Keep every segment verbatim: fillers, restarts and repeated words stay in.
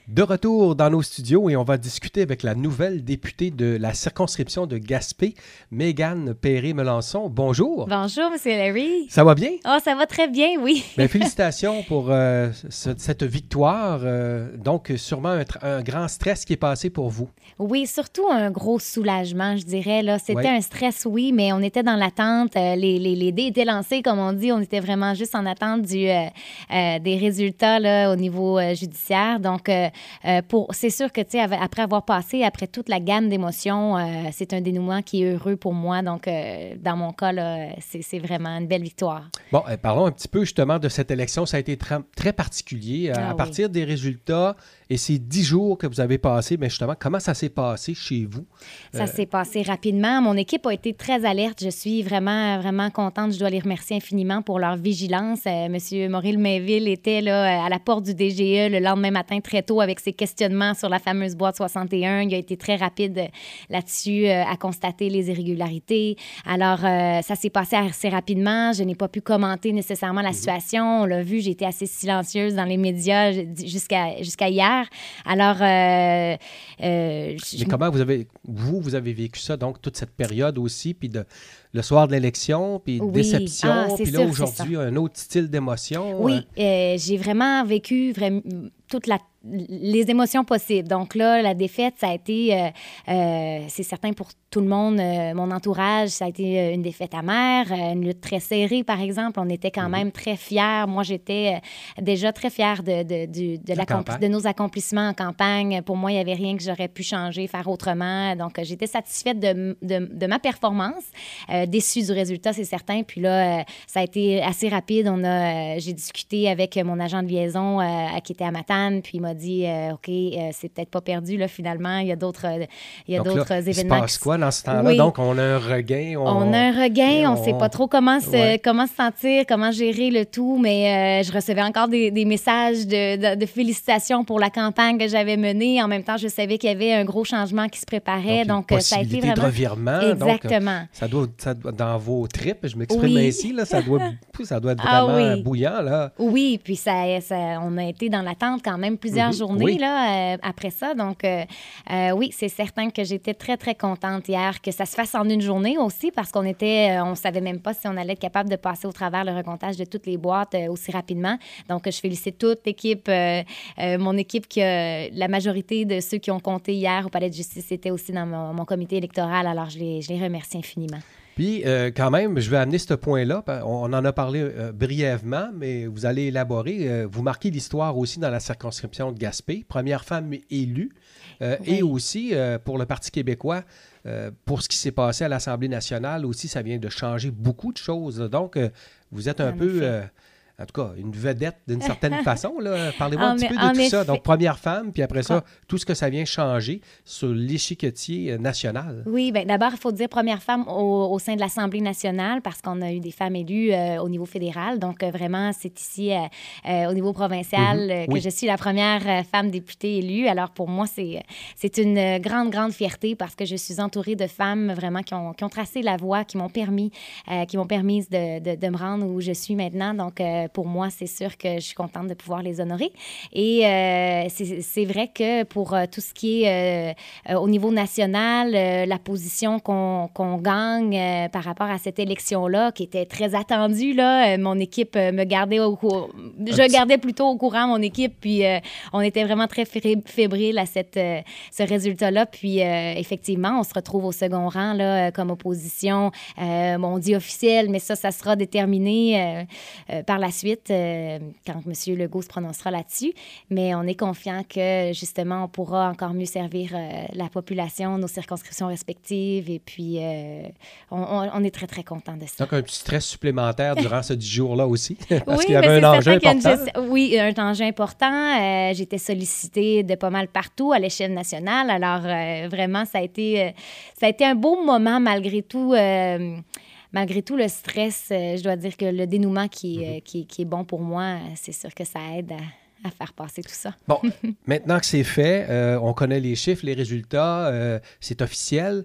De retour dans nos studios et on va discuter avec la nouvelle députée de la circonscription de Gaspé, Mégane Péré-Melançon. Bonjour. Bonjour, M. Larry. Ça va bien? Oh, ça va très bien, oui. Bien, félicitations pour euh, ce, cette victoire. Euh, donc, sûrement un, un grand stress qui est passé pour vous. Oui, surtout un gros soulagement, je dirais. Là. C'était Oui. un stress, oui, mais on était dans l'attente. Euh, les, les, les dés étaient lancés, comme on dit. On était vraiment juste en attente du, euh, euh, des résultats là, au niveau euh, judiciaire. Donc, euh, Euh, pour, c'est sûr que, tu sais, après avoir passé, après toute la gamme d'émotions, euh, c'est un dénouement qui est heureux pour moi. Donc, euh, dans mon cas, là, c'est, c'est vraiment une belle victoire. Bon, euh, parlons un petit peu justement de cette élection. Ça a été très, très particulier. À, Ah, à partir oui. des résultats et ces dix jours que vous avez passés, mais justement, comment ça s'est passé chez vous? Ça Euh, s'est passé rapidement. Mon équipe a été très alerte. Je suis vraiment, vraiment contente. Je dois les remercier infiniment pour leur vigilance. Euh, Monsieur Maurice Mainville était là, à la porte du D G E le lendemain matin très tôt avec ses questionnements sur la fameuse boîte soixante et un. Il a été très rapide là-dessus euh, à constater les irrégularités. Alors, euh, ça s'est passé assez rapidement. Je n'ai pas pu commenter nécessairement la situation. On l'a vu, j'ai été assez silencieuse dans les médias jusqu'à, jusqu'à hier. Alors, euh, euh, je... Mais comment vous avez, vous, vous avez vécu ça, donc toute cette période aussi, puis de, le soir de l'élection, puis Oui. déception, Ah, c'est puis là sûr, aujourd'hui, un autre style d'émotion? Oui, euh, euh, j'ai vraiment vécu vraiment toute la les émotions possibles. Donc là, la défaite, ça a été, euh, euh, c'est certain pour tout le monde, euh, mon entourage, ça a été une défaite amère, euh, une lutte très serrée, par exemple. On était quand mm-hmm. même très fiers. Moi, j'étais euh, déjà très fière de, de, de, de, l'accompli- de nos accomplissements en campagne. Pour moi, il n'y avait rien que j'aurais pu changer, faire autrement. Donc, euh, j'étais satisfaite de, de, de ma performance, euh, déçue du résultat, c'est certain. Puis là, euh, ça a été assez rapide. On a, euh, j'ai discuté avec mon agent de liaison euh, qui était à Matane, puis il m'a dit euh, OK, euh, c'est peut-être pas perdu là, finalement, il y a d'autres, euh, il y a donc d'autres là, événements. Il se passe quoi dans ce temps-là? Oui. Donc, on a un regain. On, on a un regain, on ne on... sait pas trop comment se, ouais. comment se sentir, comment gérer le tout, mais euh, je recevais encore des, des messages de, de, de félicitations pour la campagne que j'avais menée. En même temps, je savais qu'il y avait un gros changement qui se préparait. Donc, donc ça a été vraiment... de revirement. Exactement. Donc, ça doit, ça doit, dans vos tripes, je m'exprime oui. ainsi, là, ça, doit, ça doit être vraiment ah, oui. bouillant. Là. Oui, puis ça, ça, on a été dans l'attente quand même plusieurs mm-hmm. journées oui. là, euh, après ça. Donc, euh, euh, oui, c'est certain que j'étais très, très contente hier que ça se fasse en une journée aussi parce qu'on était, euh, on savait même pas si on allait être capable de passer au travers le recomptage de toutes les boîtes euh, aussi rapidement. Donc, je félicite toute l'équipe, euh, euh, mon équipe, que euh, la majorité de ceux qui ont compté hier au Palais de justice étaient aussi dans mon, mon comité électoral. Alors, je les, je les remercie infiniment. Puis, euh, quand même, je vais amener ce point-là. On en a parlé euh, brièvement, mais vous allez élaborer. Euh, vous marquez l'histoire aussi dans la circonscription de Gaspé, première femme élue. Euh, oui. Et aussi, euh, pour le Parti québécois, euh, pour ce qui s'est passé à l'Assemblée nationale aussi, ça vient de changer beaucoup de choses. Donc, euh, vous êtes un en peu... Euh, en tout cas, une vedette d'une certaine façon. Là. Parlez-moi en, un petit peu de tout effet. ça. Donc, première femme, puis après ça, tout ce que ça vient changer sur l'échiquier national. Oui, bien d'abord, il faut dire première femme au, au sein de l'Assemblée nationale parce qu'on a eu des femmes élues euh, au niveau fédéral. Donc, euh, vraiment, c'est ici, euh, euh, au niveau provincial, mm-hmm. euh, que oui. je suis la première euh, femme députée élue. Alors, pour moi, c'est, c'est une grande, grande fierté parce que je suis entourée de femmes vraiment qui ont, qui ont tracé la voie, qui m'ont permis, euh, qui m'ont permis de, de, de me rendre où je suis maintenant. Donc, euh, pour moi, c'est sûr que je suis contente de pouvoir les honorer. Et euh, c'est, c'est vrai que pour euh, tout ce qui est euh, euh, au niveau national, euh, la position qu'on, qu'on gagne euh, par rapport à cette élection-là, qui était très attendue, là, euh, mon équipe euh, me gardait au courant. Je gardais plutôt au courant mon équipe, puis euh, on était vraiment très fébrile à cette, euh, ce résultat-là. Puis euh, effectivement, on se retrouve au second rang là, comme opposition. Euh, on dit officiel, mais ça, ça sera déterminé euh, euh, par la suite, euh, quand M. Legault se prononcera là-dessus. Mais on est confiant que, justement, on pourra encore mieux servir euh, la population, nos circonscriptions respectives. Et puis, euh, on, on, on est très, très content de ça. Donc, un petit stress supplémentaire durant ce dix jours-là aussi, parce oui, qu'il y avait un enjeu important. Gest... Oui, un enjeu important. Euh, j'ai été sollicitée de pas mal partout à l'échelle nationale. Alors, euh, vraiment, ça a été, euh, ça a été un beau moment malgré tout. Euh, Malgré tout le stress, euh, je dois dire que le dénouement qui, mm-hmm. euh, qui, qui est bon pour moi, c'est sûr que ça aide à, à faire passer tout ça. Bon, maintenant que c'est fait, euh, on connaît les chiffres, les résultats, euh, c'est officiel.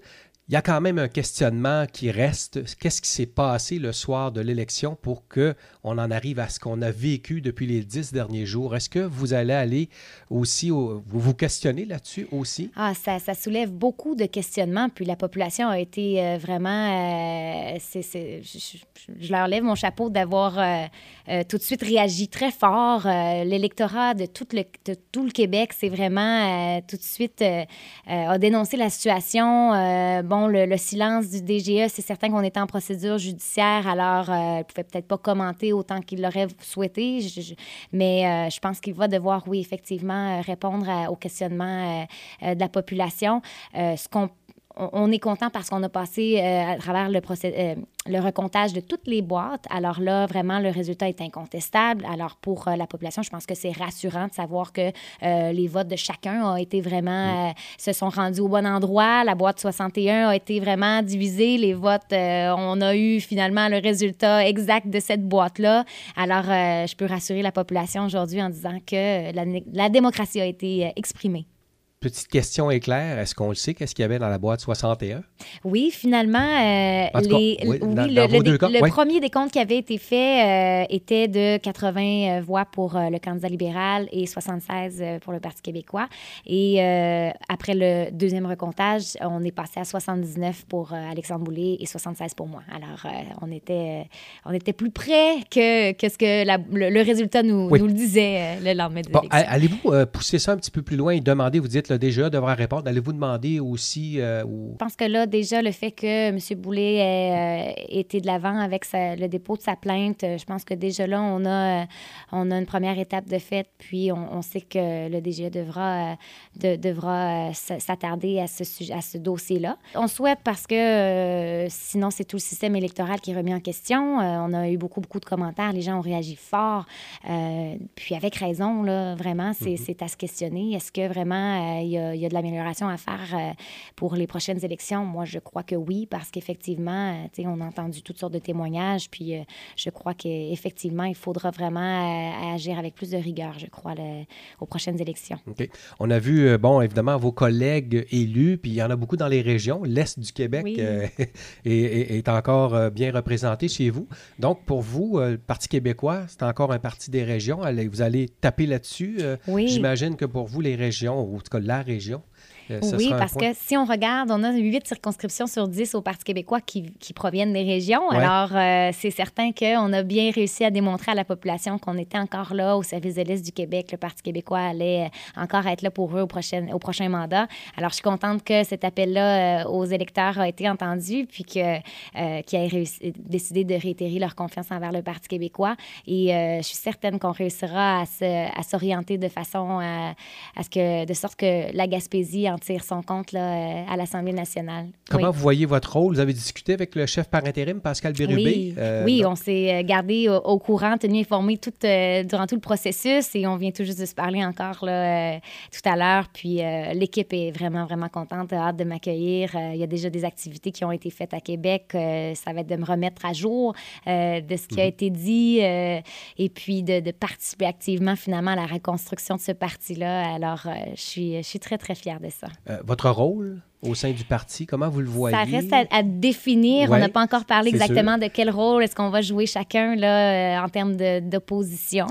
il y a quand même un questionnement qui reste. Qu'est-ce qui s'est passé le soir de l'élection pour qu'on en arrive à ce qu'on a vécu depuis les dix derniers jours? Est-ce que vous allez aller aussi, au, vous vous questionnez là-dessus aussi? Ah, ça, ça soulève beaucoup de questionnements. Puis la population a été euh, vraiment... Euh, c'est, c'est, je, je leur lève mon chapeau d'avoir euh, euh, tout de suite réagi très fort. Euh, l'électorat de tout le, de tout le Québec, c'est vraiment euh, tout de suite euh, euh, a dénoncé la situation. Euh, bon, le, le silence du D G E, c'est certain qu'on était en procédure judiciaire, alors euh, elle ne pouvait peut-être pas commenter autant qu'il l'aurait souhaité, je, je, mais euh, je pense qu'il va devoir, oui, effectivement, répondre à, aux questionnements euh, de la population. Euh, ce qu'on On est content parce qu'on a passé euh, à travers le, procé- euh, le recomptage de toutes les boîtes. Alors là, vraiment, le résultat est incontestable. Alors pour euh, la population, je pense que c'est rassurant de savoir que euh, les votes de chacun ont été vraiment, euh, se sont rendus au bon endroit. La boîte soixante et un a été vraiment divisée. Les votes, euh, on a eu finalement le résultat exact de cette boîte-là. Alors, euh, je peux rassurer la population aujourd'hui en disant que la, la démocratie a été euh, exprimée. Petite question éclair, est-ce qu'on le sait, qu'est-ce qu'il y avait dans la boîte soixante et un? Oui, finalement, euh, en tout cas, les, oui, oui, dans, le, dans vos le, deux cas, le oui. premier décompte qui avait été fait euh, était de quatre-vingts voix pour euh, le candidat libéral et soixante-seize pour le Parti québécois. Et euh, après le deuxième recomptage, on est passé à soixante-dix-neuf pour euh, Alexandre Boulay et soixante-seize pour moi. Alors, euh, on, était, euh, on était plus près que, que ce que la, le, le résultat nous, oui. nous le disait euh, le lendemain de bon, l'élection. Allez-vous euh, pousser ça un petit peu plus loin et demander, vous dites le D G E devra répondre, allez-vous demander aussi... Euh, ou... Je pense que là, déjà, le fait que M. Boulay ait euh, été de l'avant avec sa, le dépôt de sa plainte, je pense que déjà là, on a, euh, on a une première étape de fait, puis on, on sait que le D G E devra, euh, de, devra euh, s'attarder à ce, sujet, à ce dossier-là. On souhaite parce que euh, sinon, c'est tout le système électoral qui est remis en question. Euh, on a eu beaucoup, beaucoup de commentaires. Les gens ont réagi fort, euh, puis avec raison, là, vraiment, c'est, mm-hmm. c'est à se questionner. Est-ce que vraiment, il euh, y, a, y a de l'amélioration à faire euh, pour les prochaines élections? Moi, je crois que oui, parce qu'effectivement, euh, tu sais, on a entendu toutes sortes de témoignages, puis euh, je crois qu'effectivement, il faudra vraiment euh, agir avec plus de rigueur, je crois, le, aux prochaines élections. OK. On a vu, euh, bon, évidemment, vos collègues élus, puis il y en a beaucoup dans les régions. L'Est du Québec oui. euh, est, est, est encore euh, bien représenté chez vous. Donc, pour vous, euh, le Parti québécois, c'est encore un parti des régions. Allez, vous allez taper là-dessus. Euh, oui. J'imagine que pour vous, les régions, ou en tout cas la région, Euh, oui, parce point. que si on regarde, on a huit circonscriptions sur dix au Parti québécois qui, qui proviennent des régions. Ouais. Alors, euh, c'est certain qu'on a bien réussi à démontrer à la population qu'on était encore là au service de l'Est du Québec. Le Parti québécois allait encore être là pour eux au prochain, au prochain mandat. Alors, je suis contente que cet appel-là euh, aux électeurs a été entendu, puis que, euh, qu'ils aient réussi, décidé de réitérer leur confiance envers le Parti québécois. Et euh, je suis certaine qu'on réussira à, se, à s'orienter de façon à, à ce que, de sorte que la Gaspésie en tire son compte là, à l'Assemblée nationale. Comment oui. vous voyez votre rôle? Vous avez discuté avec le chef par intérim, Pascal Bérubé? Oui, euh, oui on s'est gardé au, au courant, tenu informé tout, euh, durant tout le processus et on vient tout juste de se parler encore là, euh, tout à l'heure. Puis euh, l'équipe est vraiment, vraiment contente, hâte de m'accueillir. Euh, il y a déjà des activités qui ont été faites à Québec. Euh, ça va être de me remettre à jour euh, de ce qui mmh. a été dit euh, et puis de, de participer activement finalement à la reconstruction de ce parti-là. Alors, euh, je suis, je suis très, très fière de ça. Euh, votre rôle au sein du parti, comment vous le voyez? Ça reste à, à définir. Ouais, on n'a pas encore parlé exactement sûr. de quel rôle est-ce qu'on va jouer chacun là, euh, en termes de, d'opposition.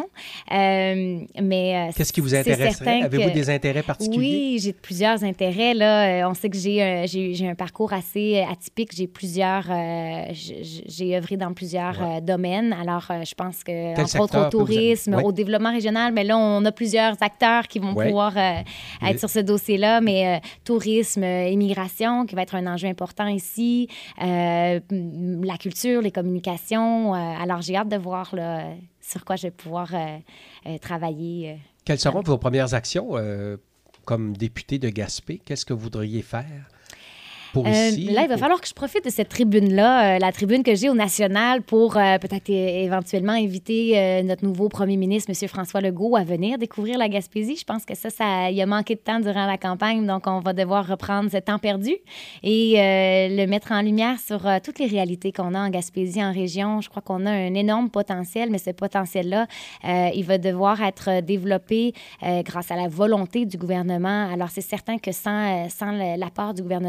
Euh, mais, euh, Qu'est-ce qui vous intéresserait? Avez-vous que... des intérêts particuliers? Oui, j'ai plusieurs intérêts. Là. On sait que j'ai, euh, j'ai, j'ai un parcours assez atypique. J'ai plusieurs... Euh, j'ai œuvré dans plusieurs ouais. euh, domaines. Alors, euh, je pense que, quel entre autres, au tourisme, ouais. au développement régional, mais là, on a plusieurs acteurs qui vont ouais. pouvoir euh, être oui. sur ce dossier-là. Mais euh, tourisme, immigration, qui va être un enjeu important ici, euh, la culture, les communications. Euh, alors, j'ai hâte de voir là, sur quoi je vais pouvoir euh, euh, travailler. Euh, Quelles seront vos premières actions euh, comme député de Gaspé? Qu'est-ce que vous voudriez faire? Pour euh, ici, là, il va pour... falloir que je profite de cette tribune-là, euh, la tribune que j'ai au national, pour euh, peut-être é- éventuellement inviter euh, notre nouveau premier ministre, M. François Legault, à venir découvrir la Gaspésie. Je pense que ça, ça, il a manqué de temps durant la campagne, donc on va devoir reprendre ce temps perdu et euh, le mettre en lumière sur euh, toutes les réalités qu'on a en Gaspésie, en région. Je crois qu'on a un énorme potentiel, mais ce potentiel-là, euh, il va devoir être développé euh, grâce à la volonté du gouvernement. Alors, c'est certain que sans, sans l'apport du gouvernement, là,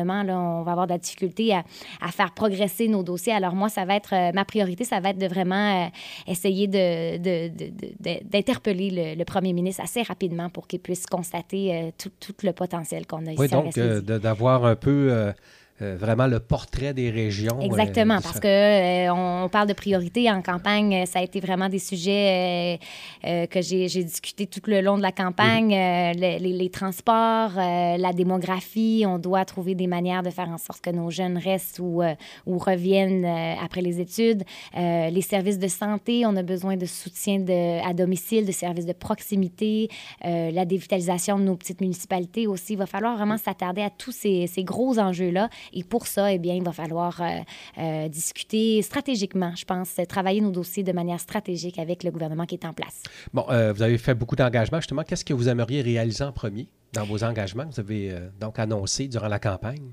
on va avoir de la difficulté à, à faire progresser nos dossiers. Alors moi, ça va être, euh, ma priorité, ça va être de vraiment euh, essayer de, de, de, de, de, d'interpeller le, le premier ministre assez rapidement pour qu'il puisse constater euh, tout, tout le potentiel qu'on a ici. Oui, donc euh, de, d'avoir un peu... Euh... Euh, vraiment le portrait des régions. Exactement, euh, parce qu'on euh, parle de priorité en campagne. Ça a été vraiment des sujets euh, euh, que j'ai, j'ai discuté tout le long de la campagne. Mm-hmm. euh, les, les transports, euh, la démographie. On doit trouver des manières de faire en sorte que nos jeunes restent ou, euh, ou reviennent euh, après les études. Euh, les services de santé, on a besoin de soutien de, à domicile, de services de proximité. Euh, la dévitalisation de nos petites municipalités aussi. Il va falloir vraiment s'attarder à tous ces, ces gros enjeux-là. Et pour ça, eh bien, il va falloir euh, euh, discuter stratégiquement, je pense, travailler nos dossiers de manière stratégique avec le gouvernement qui est en place. Bon, euh, vous avez fait beaucoup d'engagements. Justement, qu'est-ce que vous aimeriez réaliser en premier dans vos engagements que vous avez euh, donc annoncés durant la campagne?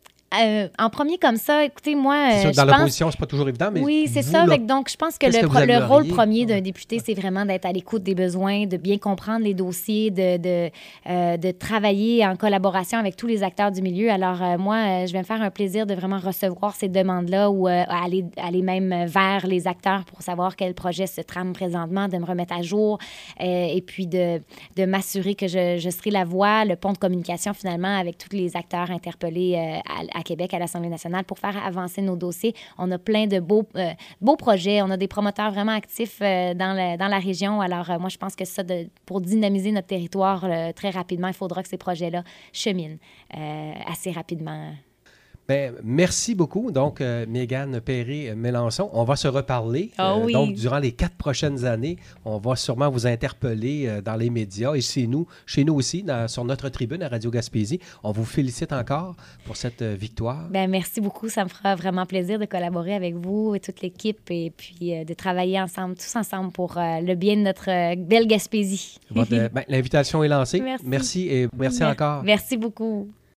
Euh, en premier comme ça, écoutez, moi, c'est euh, ça, dans je l'opposition, pense... c'est pas toujours évident, mais oui, c'est vous, ça. là, avec, donc, je pense que le, que le rôle premier d'un ouais. député, c'est vraiment d'être à l'écoute des besoins, de bien comprendre les dossiers, de, de, euh, de travailler en collaboration avec tous les acteurs du milieu. Alors, euh, moi, euh, je vais me faire un plaisir de vraiment recevoir ces demandes-là ou euh, aller, aller même vers les acteurs pour savoir quel projet se trame présentement, de me remettre à jour euh, et puis de, de m'assurer que je, je serai la voix, le pont de communication finalement avec tous les acteurs interpellés euh, à, à Québec, à l'Assemblée nationale, pour faire avancer nos dossiers. On a plein de beaux, euh, beaux projets. On a des promoteurs vraiment actifs euh, dans, le, dans la région. Alors, euh, moi, je pense que ça, de, pour dynamiser notre territoire euh, très rapidement, il faudra que ces projets-là cheminent euh, assez rapidement. Bien, merci beaucoup. Donc, euh, Mégane Perré-Mélançon, on va se reparler. Oh euh, oui. Donc, durant les quatre prochaines années, on va sûrement vous interpeller euh, dans les médias et chez nous, chez nous aussi, dans, sur notre tribune à Radio Gaspésie. On vous félicite encore pour cette euh, victoire. Bien, merci beaucoup. Ça me fera vraiment plaisir de collaborer avec vous et toute l'équipe et puis euh, de travailler ensemble, tous ensemble pour euh, le bien de notre euh, belle Gaspésie. Votre, euh, ben, l'invitation est lancée. Merci. Merci et merci Mer- encore. Merci beaucoup.